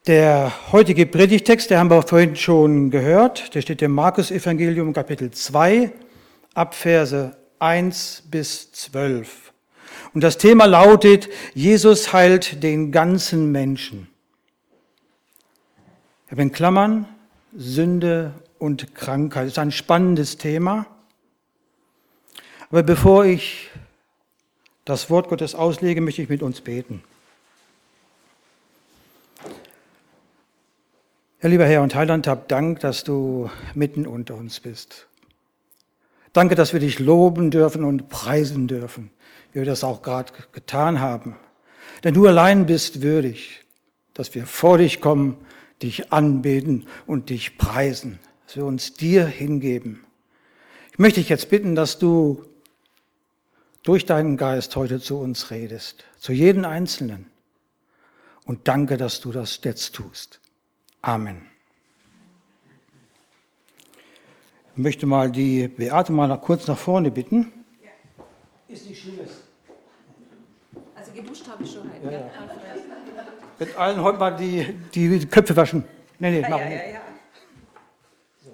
Der heutige Predigtext, den haben wir vorhin schon gehört, der steht im Markus-Evangelium, Kapitel 2, Abverse 1 bis 12. Und das Thema lautet, Jesus heilt den ganzen Menschen. Ich habe in Klammern Sünde und Krankheit. Das ist ein spannendes Thema. Aber bevor ich das Wort Gottes auslege, möchte ich mit uns beten. Ja, lieber Herr und Heiland, hab Dank, dass du mitten unter uns bist. Danke, dass wir dich loben dürfen und preisen dürfen, wie wir das auch gerade getan haben. Denn du allein bist würdig, dass wir vor dich kommen, dich anbeten und dich preisen, dass wir uns dir hingeben. Ich möchte dich jetzt bitten, dass du durch deinen Geist heute zu uns redest, zu jedem Einzelnen. Und danke, dass du das jetzt tust. Amen. Ich möchte mal die Beate mal kurz nach vorne bitten. Ja. Ist nicht Schlimmes. Also geduscht habe ich schon heute. Ja. Mit allen heute mal die Köpfe waschen. Nee, machen wir nicht. So.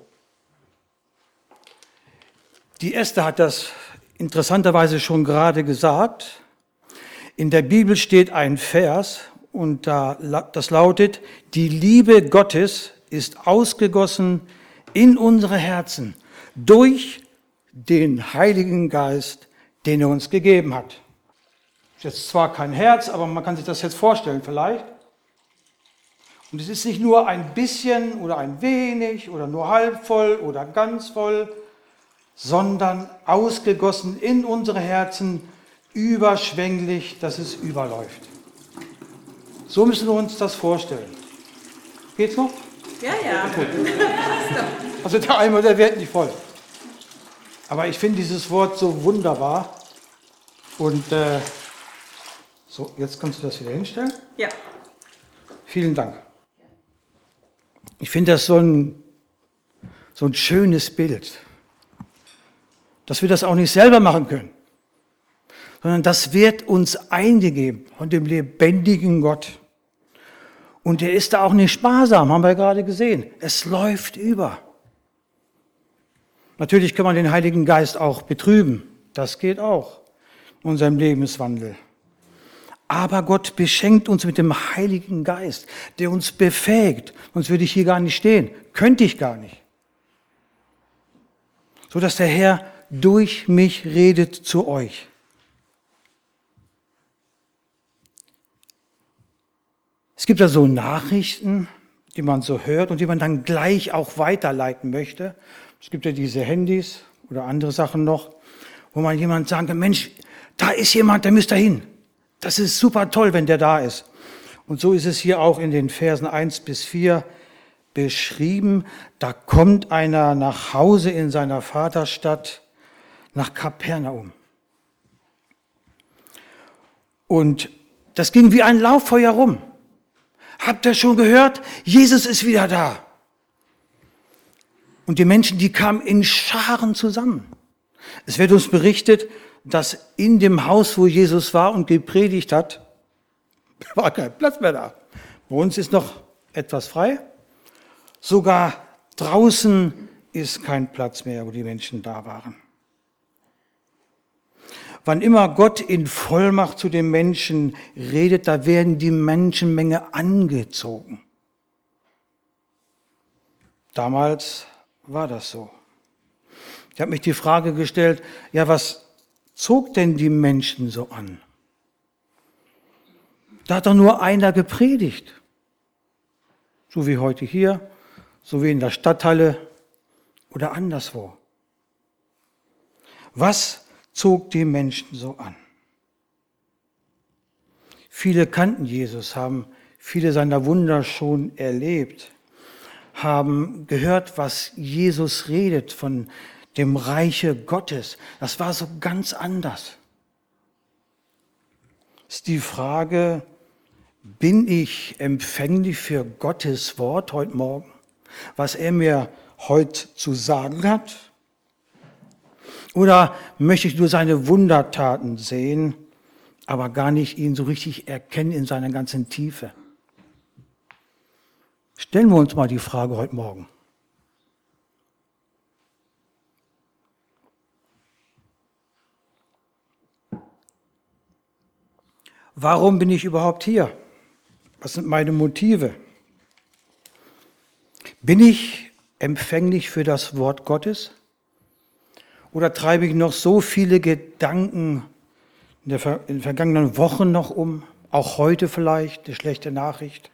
Die Esther hat das interessanterweise schon gerade gesagt. In der Bibel steht ein Vers, und das lautet, die Liebe Gottes ist ausgegossen in unsere Herzen durch den Heiligen Geist, den er uns gegeben hat. Ist jetzt zwar kein Herz, aber man kann sich das jetzt vorstellen vielleicht. Und es ist nicht nur ein bisschen oder ein wenig oder nur halb voll oder ganz voll, sondern ausgegossen in unsere Herzen, überschwänglich, dass es überläuft. So müssen wir uns das vorstellen. Geht's noch? Ja. Gut. Also der Eimer, der wird nicht voll. Aber ich finde dieses Wort so wunderbar. Und so, jetzt kannst du das wieder hinstellen. Ja. Vielen Dank. Ich finde das so ein schönes Bild, dass wir das auch nicht selber machen können, sondern das wird uns eingegeben von dem lebendigen Gott. Und er ist da auch nicht sparsam, haben wir gerade gesehen. Es läuft über. Natürlich kann man den Heiligen Geist auch betrüben. Das geht auch in unserem Lebenswandel. Aber Gott beschenkt uns mit dem Heiligen Geist, der uns befähigt. Sonst würde ich hier gar nicht stehen. Könnte ich gar nicht. So dass der Herr durch mich redet zu euch. Es gibt ja so Nachrichten, die man so hört und die man dann gleich auch weiterleiten möchte. Es gibt ja diese Handys oder andere Sachen noch, wo man jemand sagen kann, Mensch, da ist jemand, der müsste hin. Das ist super toll, wenn der da ist. Und so ist es hier auch in den Versen 1 bis 4 beschrieben. Da kommt einer nach Hause in seiner Vaterstadt, nach Kapernaum. Und das ging wie ein Lauffeuer rum. Habt ihr schon gehört? Jesus ist wieder da. Und die Menschen, die kamen in Scharen zusammen. Es wird uns berichtet, dass in dem Haus, wo Jesus war und gepredigt hat, war kein Platz mehr da. Bei uns ist noch etwas frei. Sogar draußen ist kein Platz mehr, wo die Menschen da waren. Wann immer Gott in Vollmacht zu den Menschen redet, da werden die Menschenmenge angezogen. Damals war das so. Ich habe mich die Frage gestellt, ja, was zog denn die Menschen so an? Da hat doch nur einer gepredigt. So wie heute hier, so wie in der Stadthalle oder anderswo. Was zog die Menschen so an? Viele kannten Jesus, haben viele seiner Wunder schon erlebt, haben gehört, was Jesus redet von dem Reiche Gottes. Das war so ganz anders. Ist die Frage, bin ich empfänglich für Gottes Wort heute Morgen? Was er mir heute zu sagen hat? Oder möchte ich nur seine Wundertaten sehen, aber gar nicht ihn so richtig erkennen in seiner ganzen Tiefe? Stellen wir uns mal die Frage heute Morgen. Warum bin ich überhaupt hier? Was sind meine Motive? Bin ich empfänglich für das Wort Gottes? Oder treibe ich noch so viele Gedanken in den vergangenen Wochen noch um? Auch heute vielleicht eine schlechte Nachricht?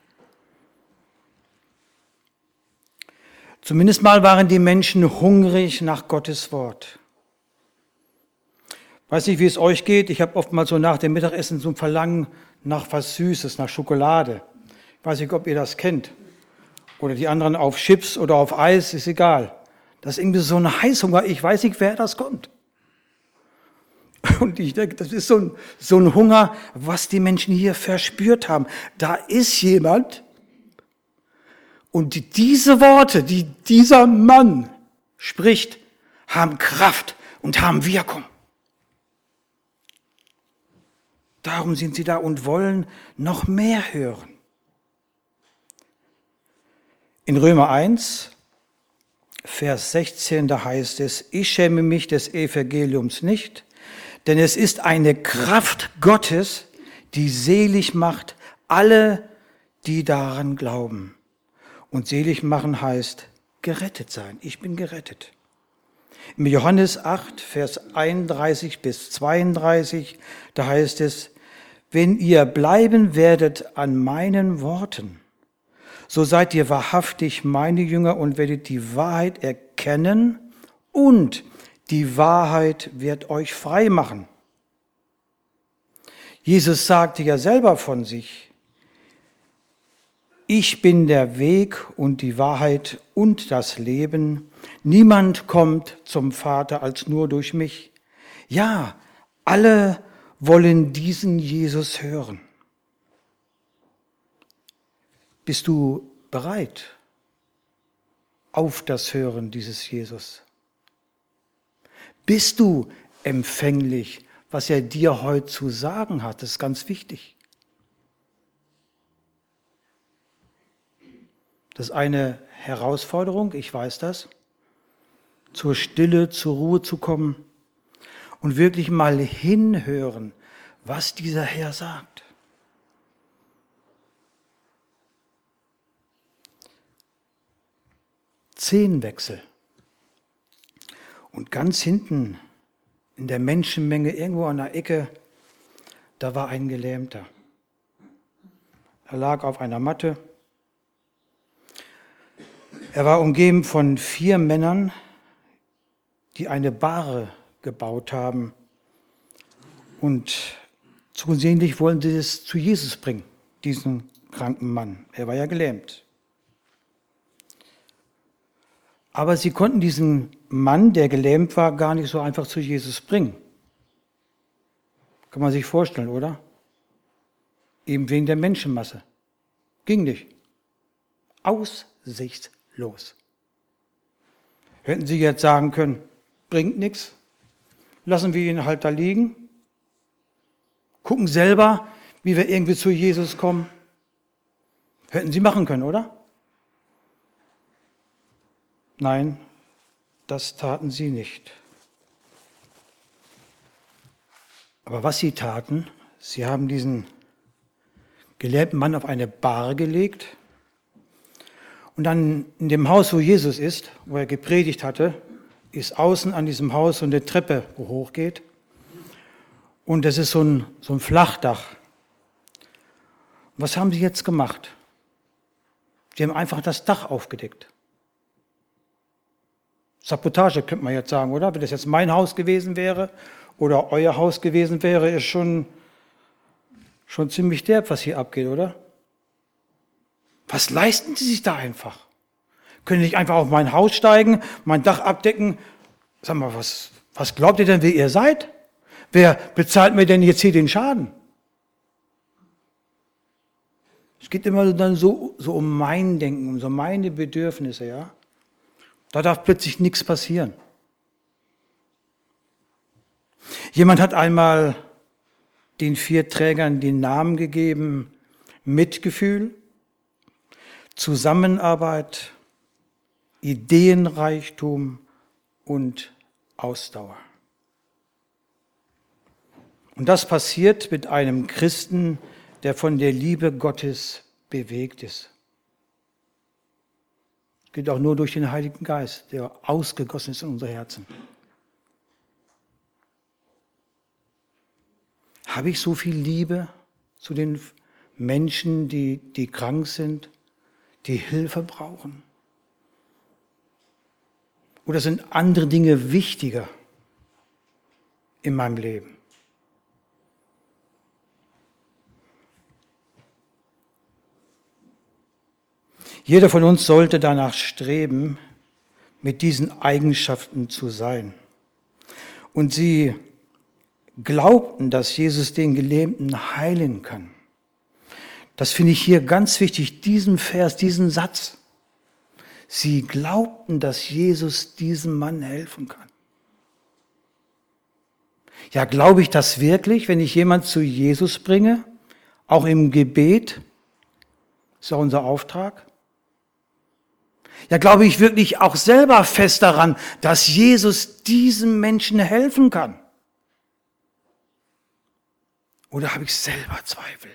Zumindest mal waren die Menschen hungrig nach Gottes Wort. Weiß nicht, wie es euch geht. Ich habe oftmals so nach dem Mittagessen so ein Verlangen nach was Süßes, nach Schokolade. Ich weiß nicht, ob ihr das kennt. Oder die anderen auf Chips oder auf Eis, ist egal. Das ist irgendwie so ein Heißhunger. Ich weiß nicht, wer das kommt. Und ich denke, das ist so ein Hunger, was die Menschen hier verspürt haben. Da ist jemand. Und diese Worte, die dieser Mann spricht, haben Kraft und haben Wirkung. Darum sind sie da und wollen noch mehr hören. In Römer 1, Vers 16, da heißt es, ich schäme mich des Evangeliums nicht, denn es ist eine Kraft Gottes, die selig macht alle, die daran glauben. Und selig machen heißt gerettet sein. Ich bin gerettet. Im Johannes 8, Vers 31 bis 32, da heißt es, wenn ihr bleiben werdet an meinen Worten, so seid ihr wahrhaftig meine Jünger und werdet die Wahrheit erkennen und die Wahrheit wird euch frei machen. Jesus sagte ja selber von sich, ich bin der Weg und die Wahrheit und das Leben. Niemand kommt zum Vater als nur durch mich. Ja, alle wollen diesen Jesus hören. Bist du bereit auf das Hören dieses Jesus? Bist du empfänglich, was er dir heute zu sagen hat? Das ist ganz wichtig. Das ist eine Herausforderung, ich weiß das, zur Stille, zur Ruhe zu kommen und wirklich mal hinhören, was dieser Herr sagt. Szenenwechsel. Und ganz hinten in der Menschenmenge, irgendwo an der Ecke, da war ein Gelähmter. Er lag auf einer Matte. Er war umgeben von 4 Männern, die eine Bahre gebaut haben. Und zusehentlich wollten sie es zu Jesus bringen, diesen kranken Mann. Er war ja gelähmt. Aber sie konnten diesen Mann, der gelähmt war, gar nicht so einfach zu Jesus bringen. Kann man sich vorstellen, oder? Eben wegen der Menschenmasse. Ging nicht. Aussichtslos. Hätten sie jetzt sagen können, bringt nichts, lassen wir ihn halt da liegen, gucken selber, wie wir irgendwie zu Jesus kommen. Hätten sie machen können, oder? Nein, das taten sie nicht. Aber was sie taten, sie haben diesen gelähmten Mann auf eine Bahre gelegt und dann in dem Haus, wo Jesus ist, wo er gepredigt hatte, ist außen an diesem Haus so eine Treppe, wo hochgeht. Und das ist so ein Flachdach. Was haben sie jetzt gemacht? Sie haben einfach das Dach aufgedeckt. Sabotage könnte man jetzt sagen, oder? Wenn das jetzt mein Haus gewesen wäre oder euer Haus gewesen wäre, ist schon ziemlich derb, was hier abgeht, oder? Was leisten Sie sich da einfach? Können nicht einfach auf mein Haus steigen, mein Dach abdecken? Sag mal, was glaubt ihr denn, wer ihr seid? Wer bezahlt mir denn jetzt hier den Schaden? Es geht immer dann so um mein Denken, um so meine Bedürfnisse, ja? Da darf plötzlich nichts passieren. Jemand hat einmal den 4 Trägern den Namen gegeben, Mitgefühl, Zusammenarbeit, Ideenreichtum und Ausdauer. Und das passiert mit einem Christen, der von der Liebe Gottes bewegt ist. Das geht auch nur durch den Heiligen Geist, der ausgegossen ist in unsere Herzen. Habe ich so viel Liebe zu den Menschen, die krank sind, die Hilfe brauchen? Oder sind andere Dinge wichtiger in meinem Leben? Jeder von uns sollte danach streben, mit diesen Eigenschaften zu sein. Und sie glaubten, dass Jesus den Gelähmten heilen kann. Das finde ich hier ganz wichtig, diesen Vers, diesen Satz. Sie glaubten, dass Jesus diesem Mann helfen kann. Ja, glaube ich das wirklich, wenn ich jemanden zu Jesus bringe? Auch im Gebet? Ist ja unser Auftrag. Ja, glaube ich wirklich auch selber fest daran, dass Jesus diesem Menschen helfen kann? Oder habe ich selber Zweifel?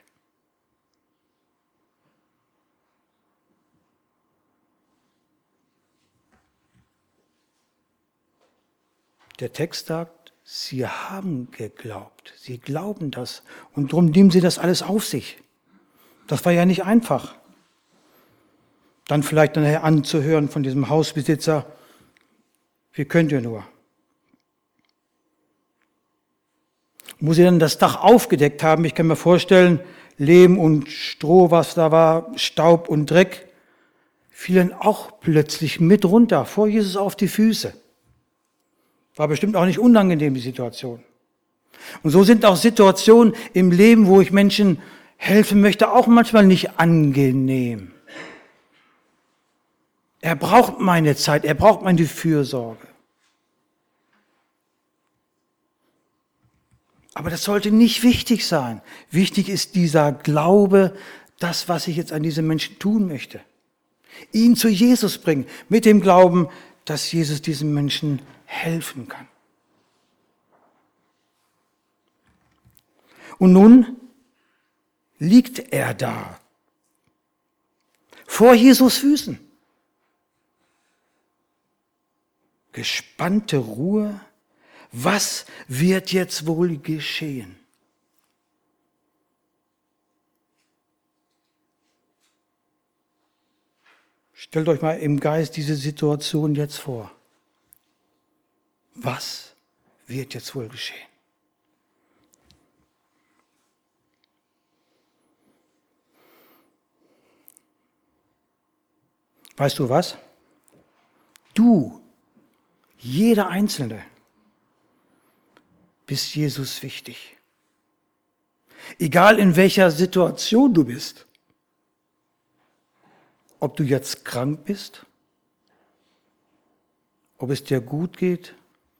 Der Text sagt, sie haben geglaubt. Sie glauben das. Und darum nehmen sie das alles auf sich. Das war ja nicht einfach. Dann vielleicht nachher anzuhören von diesem Hausbesitzer, wie könnt ihr nur? Wo sie dann das Dach aufgedeckt haben, ich kann mir vorstellen, Lehm und Stroh, was da war, Staub und Dreck, fielen auch plötzlich mit runter, vor Jesus auf die Füße. War bestimmt auch nicht unangenehm, die Situation. Und so sind auch Situationen im Leben, wo ich Menschen helfen möchte, auch manchmal nicht angenehm. Er braucht meine Zeit, er braucht meine Fürsorge. Aber das sollte nicht wichtig sein. Wichtig ist dieser Glaube, das, was ich jetzt an diese Menschen tun möchte. Ihn zu Jesus bringen, mit dem Glauben, dass Jesus diesen Menschen helfen kann. Und nun liegt er da, vor Jesus Füßen. Gespannte Ruhe. Was wird jetzt wohl geschehen? Stellt euch mal im Geist diese Situation jetzt vor. Was wird jetzt wohl geschehen? Weißt du was? Du, jeder Einzelne, bist Jesus wichtig. Egal in welcher Situation du bist. Ob du jetzt krank bist, ob es dir gut geht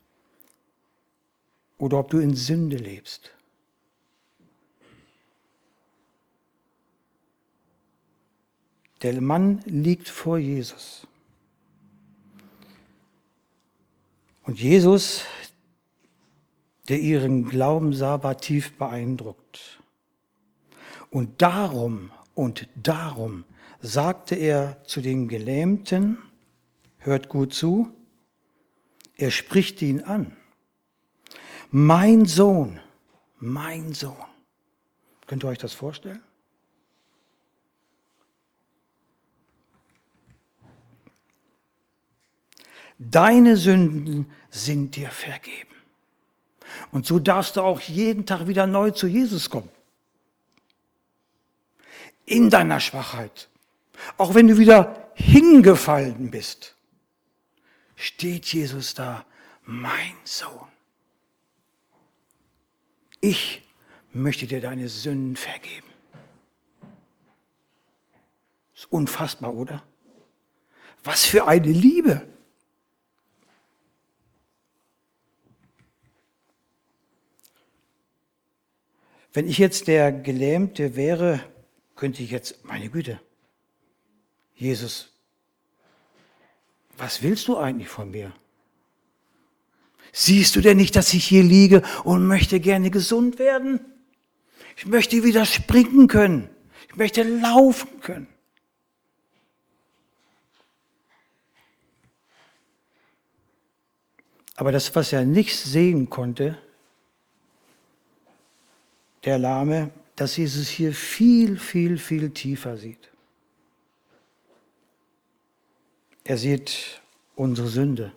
oder ob du in Sünde lebst. Der Mann liegt vor Jesus. Und Jesus, der ihren Glauben sah, war tief beeindruckt. Und darum sagte er zu den Gelähmten, hört gut zu, er spricht ihn an. Mein Sohn. Könnt ihr euch das vorstellen? Deine Sünden sind dir vergeben. Und so darfst du auch jeden Tag wieder neu zu Jesus kommen. In deiner Schwachheit. Auch wenn du wieder hingefallen bist, steht Jesus da, mein Sohn. Ich möchte dir deine Sünden vergeben. Ist unfassbar, oder? Was für eine Liebe! Wenn ich jetzt der Gelähmte wäre, könnte ich jetzt, meine Güte, Jesus, was willst du eigentlich von mir? Siehst du denn nicht, dass ich hier liege und möchte gerne gesund werden? Ich möchte wieder springen können. Ich möchte laufen können. Aber das, was er nicht sehen konnte, der Lahme, dass Jesus hier viel, viel, viel tiefer sieht. Er sieht unsere Sünde.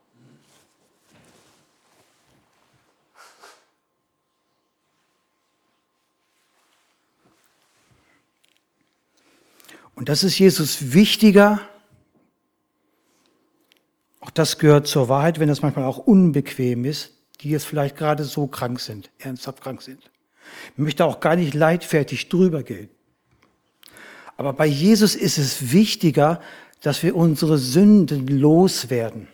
Und das ist Jesus wichtiger. Auch das gehört zur Wahrheit, wenn das manchmal auch unbequem ist, die jetzt vielleicht gerade so krank sind, ernsthaft krank sind. Ich möchte auch gar nicht leichtfertig drüber gehen. Aber bei Jesus ist es wichtiger, dass wir unsere Sünden loswerden,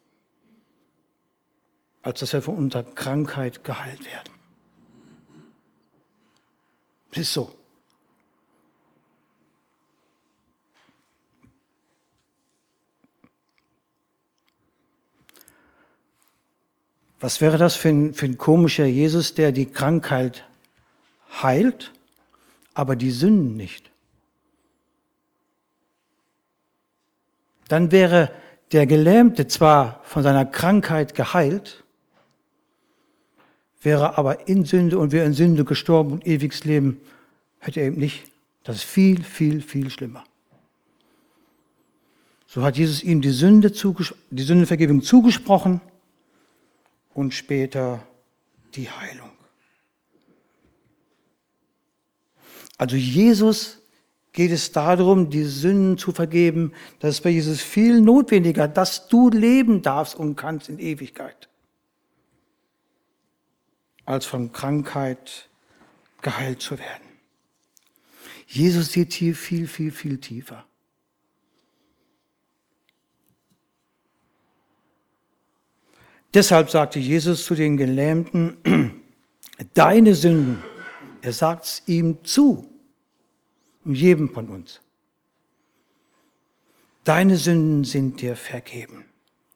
als dass wir von unserer Krankheit geheilt werden. Das ist so. Was wäre das für ein komischer Jesus, der die Krankheit heilt, aber die Sünden nicht? Dann wäre der Gelähmte zwar von seiner Krankheit geheilt, wäre aber in Sünde und wäre in Sünde gestorben und ewiges Leben hätte er eben nicht. Das ist viel, viel, viel schlimmer. So hat Jesus ihm die Sündenvergebung zugesprochen und später die Heilung. Also Jesus geht es darum, die Sünden zu vergeben. Das ist bei Jesus viel notwendiger, dass du leben darfst und kannst in Ewigkeit, als von Krankheit geheilt zu werden. Jesus sieht hier viel, viel, viel tiefer. Deshalb sagte Jesus zu den Gelähmten, deine Sünden, er sagt es ihm zu, jedem von uns. Deine Sünden sind dir vergeben.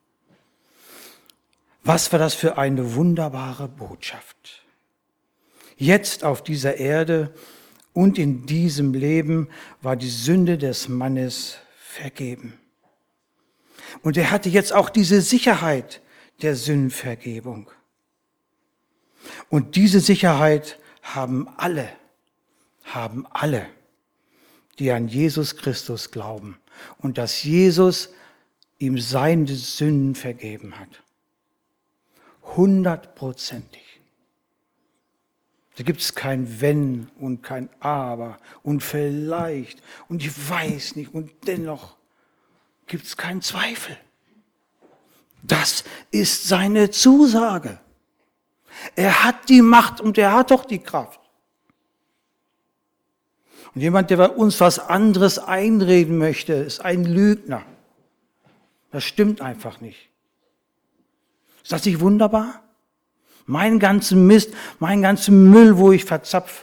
Was war das für eine wunderbare Botschaft? Jetzt auf dieser Erde und in diesem Leben war die Sünde des Mannes vergeben. Und er hatte jetzt auch diese Sicherheit der Sündenvergebung. Und diese Sicherheit haben alle, die an Jesus Christus glauben und dass Jesus ihm seine Sünden vergeben hat. 100%ig. Da gibt es kein Wenn und kein Aber und vielleicht und ich weiß nicht und dennoch gibt es keinen Zweifel. Das ist seine Zusage. Er hat die Macht und er hat doch die Kraft. Und jemand, der bei uns was anderes einreden möchte, ist ein Lügner. Das stimmt einfach nicht. Ist das nicht wunderbar? Mein ganzen Mist, mein ganzen Müll, wo ich verzapf,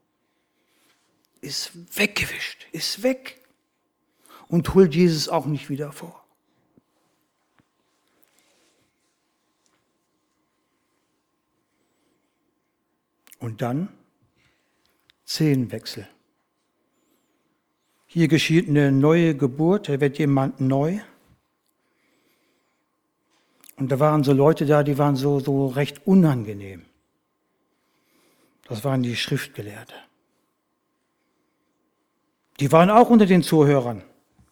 ist weggewischt, ist weg und holt Jesus auch nicht wieder vor. Und dann Szenenwechsel. Hier geschieht eine neue Geburt, da wird jemand neu. Und da waren so Leute da, die waren so recht unangenehm. Das waren die Schriftgelehrten. Die waren auch unter den Zuhörern.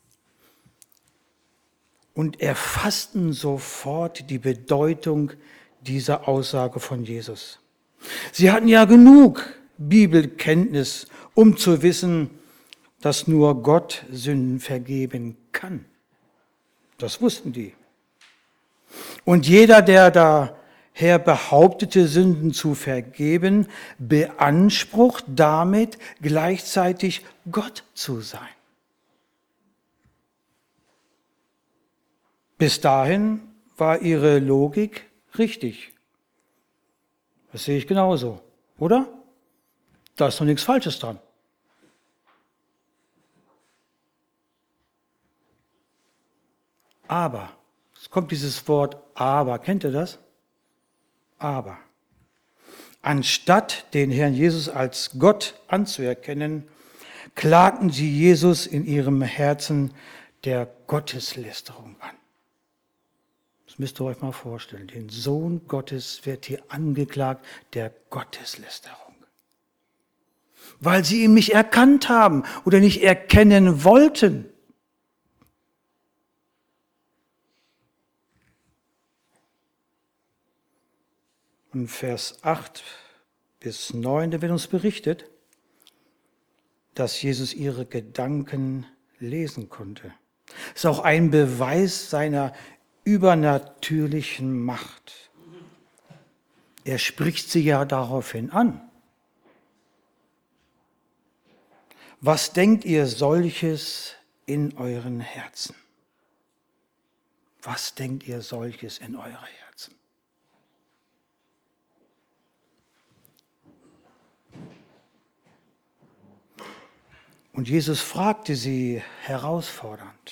Und erfassten sofort die Bedeutung dieser Aussage von Jesus. Sie hatten ja genug Bibelkenntnis, um zu wissen, dass nur Gott Sünden vergeben kann. Das wussten die. Und jeder, der daher behauptete, Sünden zu vergeben, beansprucht damit gleichzeitig Gott zu sein. Bis dahin war ihre Logik richtig. Das sehe ich genauso, oder? Da ist doch nichts Falsches dran. Aber, es kommt dieses Wort aber, kennt ihr das? Aber, anstatt den Herrn Jesus als Gott anzuerkennen, klagten sie Jesus in ihrem Herzen der Gotteslästerung an. Das müsst ihr euch mal vorstellen. Den Sohn Gottes wird hier angeklagt der Gotteslästerung. Weil sie ihn nicht erkannt haben oder nicht erkennen wollten. Und Vers 8 bis 9, da wird uns berichtet, dass Jesus ihre Gedanken lesen konnte. Das ist auch ein Beweis seiner übernatürlichen Macht. Er spricht sie ja daraufhin an. Was denkt ihr solches in euren Herzen? Was denkt ihr solches in eure Herzen? Und Jesus fragte sie herausfordernd,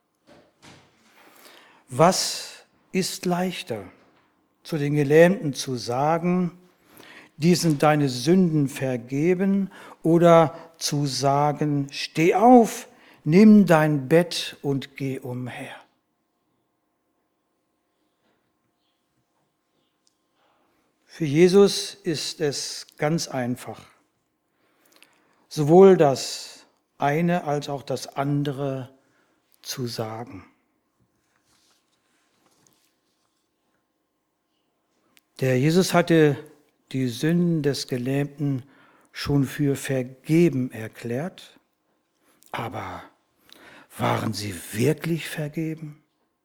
was ist leichter, zu den Gelähmten zu sagen, diesen deine Sünden vergeben, oder zu sagen, steh auf, nimm dein Bett und geh umher. Für Jesus ist es ganz einfach, sowohl das eine als auch das andere zu sagen. Der Jesus hatte die Sünden des Gelähmten schon für vergeben erklärt, aber waren sie wirklich vergeben?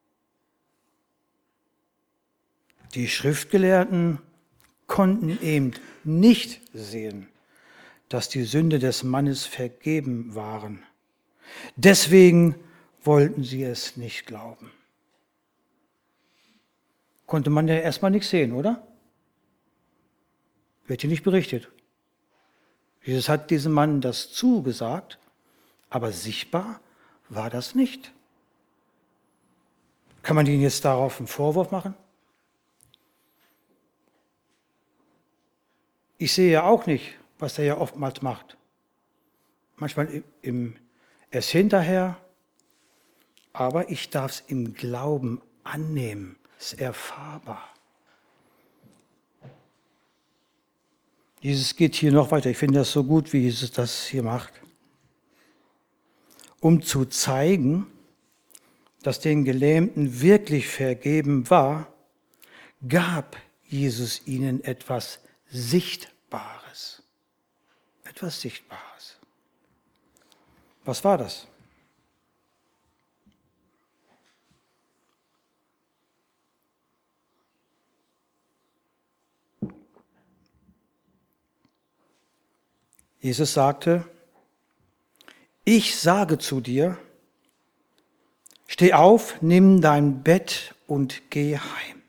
Die Schriftgelehrten konnten eben nicht sehen, dass die Sünde des Mannes vergeben waren. Deswegen wollten sie es nicht glauben. Konnte man ja erstmal nichts sehen, oder? Wird hier nicht berichtet. Jesus hat diesem Mann das zugesagt, aber sichtbar war das nicht. Kann man ihnen jetzt darauf einen Vorwurf machen? Ich sehe ja auch nicht, was er ja oftmals macht. Manchmal erst hinterher, aber ich darf es im Glauben annehmen. Es ist erfahrbar. Jesus geht hier noch weiter. Ich finde das so gut, wie Jesus das hier macht. Um zu zeigen, dass den Gelähmten wirklich vergeben war, gab Jesus ihnen etwas Sichtbares. Etwas Sichtbares. Was war das? Jesus sagte, ich sage zu dir, steh auf, nimm dein Bett und geh heim.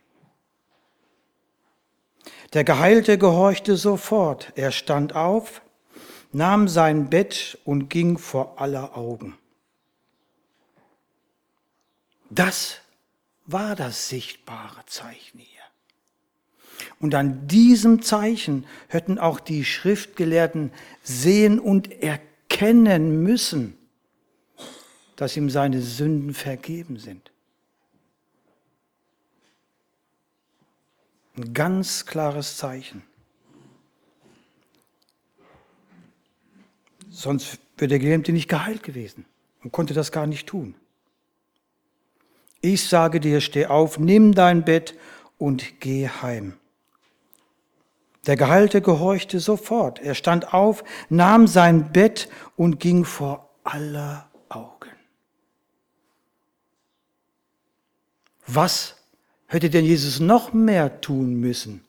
Der Geheilte gehorchte sofort. Er stand auf, nahm sein Bett und ging vor aller Augen. Das war das sichtbare Zeichen hier. Und an diesem Zeichen hätten auch die Schriftgelehrten sehen und erkennen müssen, dass ihm seine Sünden vergeben sind. Ein ganz klares Zeichen. Sonst wäre der Gelähmte nicht geheilt gewesen und konnte das gar nicht tun. Ich sage dir, steh auf, nimm dein Bett und geh heim. Der Geheilte gehorchte sofort. Er stand auf, nahm sein Bett und ging vor aller Augen. Was hätte denn Jesus noch mehr tun müssen,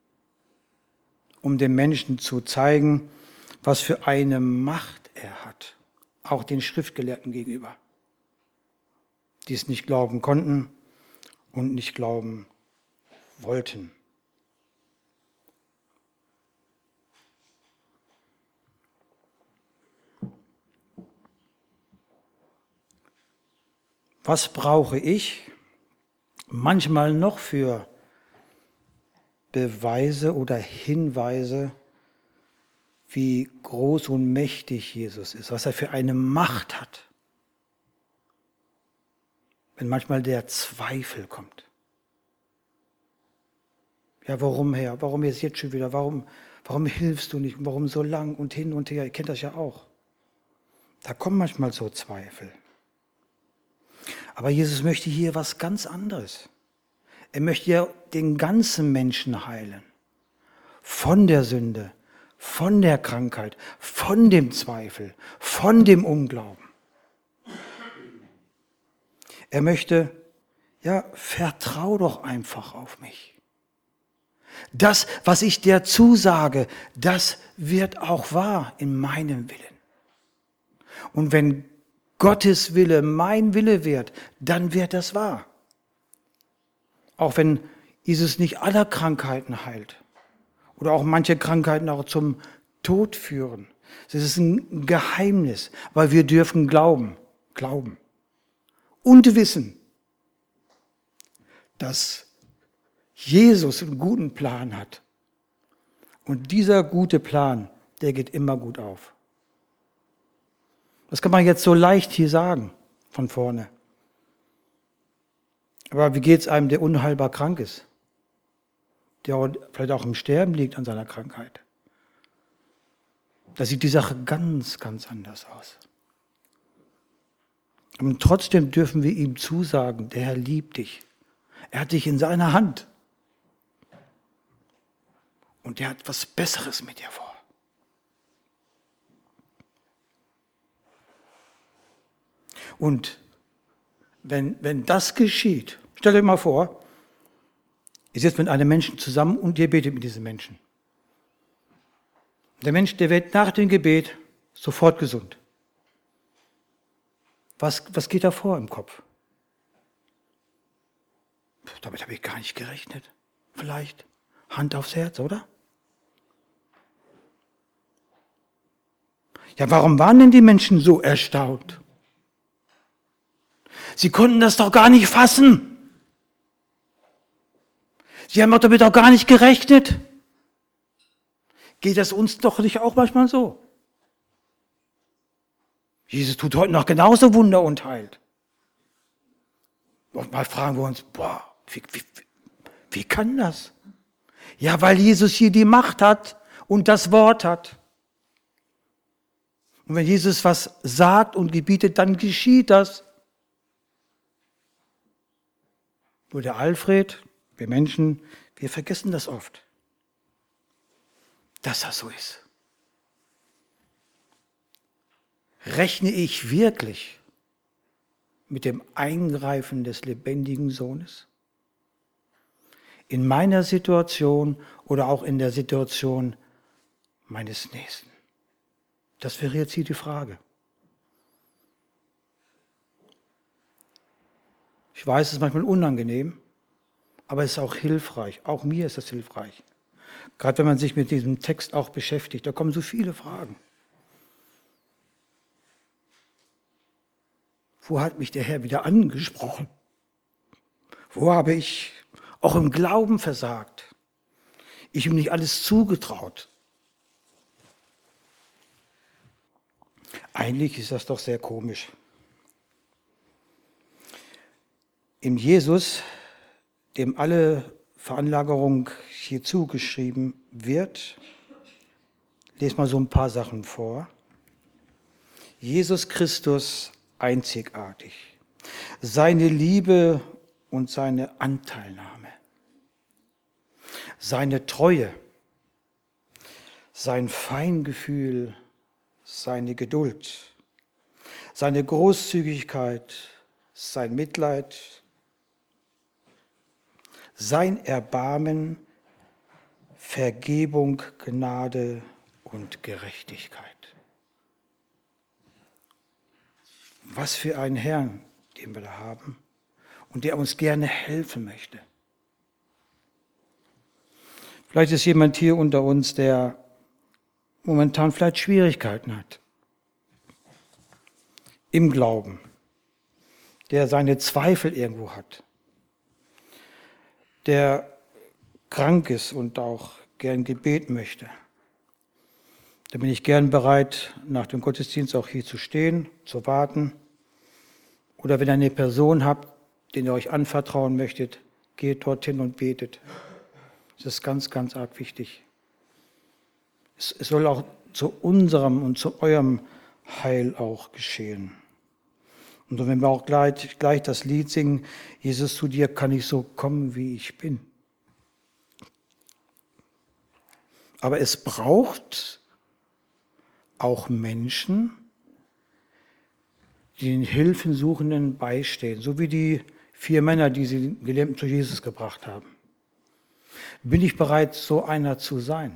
um den Menschen zu zeigen, was für eine Macht er hat, auch den Schriftgelehrten gegenüber, die es nicht glauben konnten und nicht glauben wollten. Was brauche ich manchmal noch für Beweise oder Hinweise, wie groß und mächtig Jesus ist, was er für eine Macht hat, wenn manchmal der Zweifel kommt? Ja, warum, Herr? Warum jetzt schon wieder? Warum hilfst du nicht? Warum so lang und hin und her? Ihr kennt das ja auch. Da kommen manchmal so Zweifel. Aber Jesus möchte hier was ganz anderes. Er möchte ja den ganzen Menschen heilen. Von der Sünde, von der Krankheit, von dem Zweifel, von dem Unglauben. Er möchte, ja, vertrau doch einfach auf mich. Das, was ich dir zusage, das wird auch wahr in meinem Willen. Und wenn Gottes Wille mein Wille wird, dann wird das wahr. Auch wenn Jesus nicht alle Krankheiten heilt oder auch manche Krankheiten auch zum Tod führen. Das ist ein Geheimnis, weil wir dürfen glauben und wissen, dass Jesus einen guten Plan hat. Und dieser gute Plan, der geht immer gut auf. Das kann man jetzt so leicht hier sagen, von vorne. Aber wie geht es einem, der unheilbar krank ist? Der vielleicht auch im Sterben liegt an seiner Krankheit? Da sieht die Sache ganz, ganz anders aus. Und trotzdem dürfen wir ihm zusagen, der Herr liebt dich. Er hat dich in seiner Hand. Und er hat was Besseres mit dir vor. Und wenn das geschieht, stellt euch mal vor, ihr sitzt mit einem Menschen zusammen und ihr betet mit diesem Menschen. Der Mensch, der wird nach dem Gebet sofort gesund. Was geht da vor im Kopf? Damit habe ich gar nicht gerechnet. Vielleicht Hand aufs Herz, oder? Ja, warum waren denn die Menschen so erstaunt? Sie konnten das doch gar nicht fassen. Sie haben doch damit auch gar nicht gerechnet. Geht das uns doch nicht auch manchmal so? Jesus tut heute noch genauso Wunder und heilt. Und mal fragen wir uns, wie kann das? Ja, weil Jesus hier die Macht hat und das Wort hat. Und wenn Jesus was sagt und gebietet, dann geschieht das. Nur der Alfred, wir Menschen, wir vergessen das oft, dass das so ist. Rechne ich wirklich mit dem Eingreifen des lebendigen Sohnes? In meiner Situation oder auch in der Situation meines Nächsten? Das wäre jetzt hier die Frage. Ich weiß, es ist manchmal unangenehm, aber es ist auch hilfreich. Auch mir ist das hilfreich. Gerade wenn man sich mit diesem Text auch beschäftigt, da kommen so viele Fragen. Wo hat mich der Herr wieder angesprochen? Wo habe ich auch im Glauben versagt? Ich ihm nicht alles zugetraut. Eigentlich ist das doch sehr komisch. In Jesus, dem alle Veranlagerung hier zugeschrieben wird, lese mal so ein paar Sachen vor. Jesus Christus einzigartig, seine Liebe und seine Anteilnahme, seine Treue, sein Feingefühl, seine Geduld, seine Großzügigkeit, sein Mitleid, sein Erbarmen, Vergebung, Gnade und Gerechtigkeit. Was für einen Herrn, den wir da haben und der uns gerne helfen möchte. Vielleicht ist jemand hier unter uns, der momentan vielleicht Schwierigkeiten hat im Glauben, der seine Zweifel irgendwo hat, der krank ist und auch gern Gebet möchte, da bin ich gern bereit, nach dem Gottesdienst auch hier zu stehen, zu warten. Oder wenn ihr eine Person habt, den ihr euch anvertrauen möchtet, geht dorthin und betet. Das ist ganz, ganz arg wichtig. Es soll auch zu unserem und zu eurem Heil auch geschehen. Und wenn wir auch gleich das Lied singen, Jesus, zu dir kann ich so kommen, wie ich bin. Aber es braucht auch Menschen, die den Hilfensuchenden beistehen, so wie die 4 Männer, die sie Gelähmten zu Jesus gebracht haben. Bin ich bereit, so einer zu sein?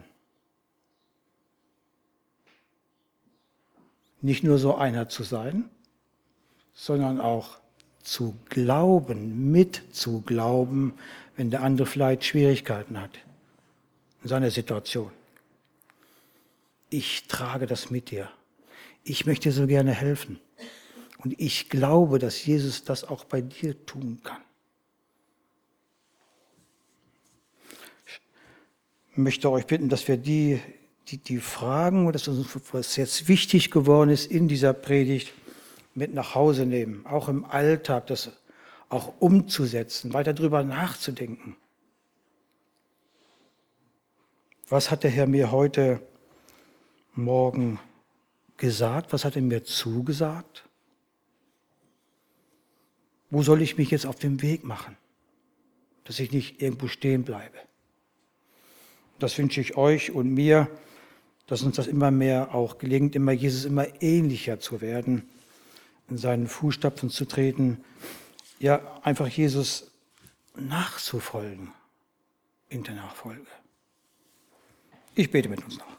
Nicht nur so einer zu sein, sondern auch zu glauben, mitzuglauben, wenn der andere vielleicht Schwierigkeiten hat in seiner Situation. Ich trage das mit dir. Ich möchte dir so gerne helfen. Und ich glaube, dass Jesus das auch bei dir tun kann. Ich möchte euch bitten, dass wir die Fragen, was jetzt wichtig geworden ist in dieser Predigt, mit nach Hause nehmen, auch im Alltag, das auch umzusetzen, weiter darüber nachzudenken. Was hat der Herr mir heute Morgen gesagt? Was hat er mir zugesagt? Wo soll ich mich jetzt auf den Weg machen, dass ich nicht irgendwo stehen bleibe? Das wünsche ich euch und mir, dass uns das immer mehr auch gelingt, immer Jesus immer ähnlicher zu werden, in seinen Fußstapfen zu treten, ja, einfach Jesus nachzufolgen in der Nachfolge. Ich bete mit uns noch.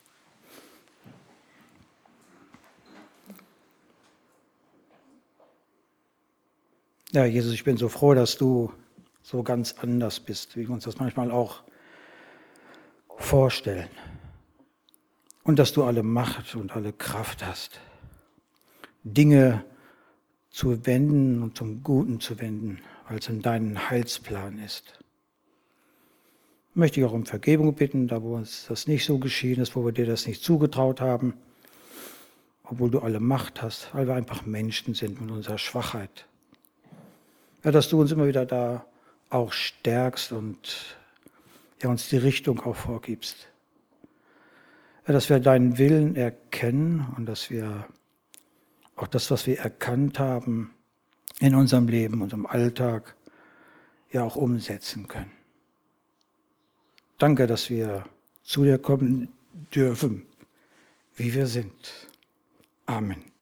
Ja, Jesus, ich bin so froh, dass du so ganz anders bist, wie wir uns das manchmal auch vorstellen. Und dass du alle Macht und alle Kraft hast, Dinge zu wenden und zum Guten zu wenden, weil es in deinem Heilsplan ist. Möchte ich auch um Vergebung bitten, da wo uns das nicht so geschehen ist, wo wir dir das nicht zugetraut haben, obwohl du alle Macht hast, weil wir einfach Menschen sind mit unserer Schwachheit. Ja, dass du uns immer wieder da auch stärkst und ja, uns die Richtung auch vorgibst. Ja, dass wir deinen Willen erkennen und dass wir auch das, was wir erkannt haben, in unserem Leben und im Alltag ja auch umsetzen können. Danke, dass wir zu dir kommen dürfen, wie wir sind. Amen.